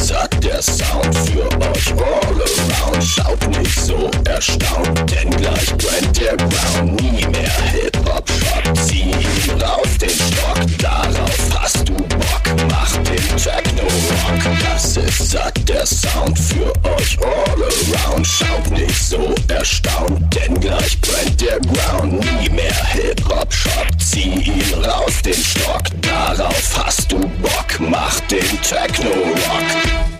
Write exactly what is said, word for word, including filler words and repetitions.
satt, der Sound für euch all around. Schaut nicht so erstaunt, denn gleich brennt der Ground. Nie mehr Hip-Hop-Shop, zieh ihn raus den Stock. Darauf hast du Bock, mach den Techno-Rock. Das ist satt, der Sound für euch all around. Schaut nicht so erstaunt, denn gleich brennt der Ground. Nie mehr Hip-Hop-Shop, zieh ihn raus den Stock. Darauf hast du Bock, mach den Techno-Rock.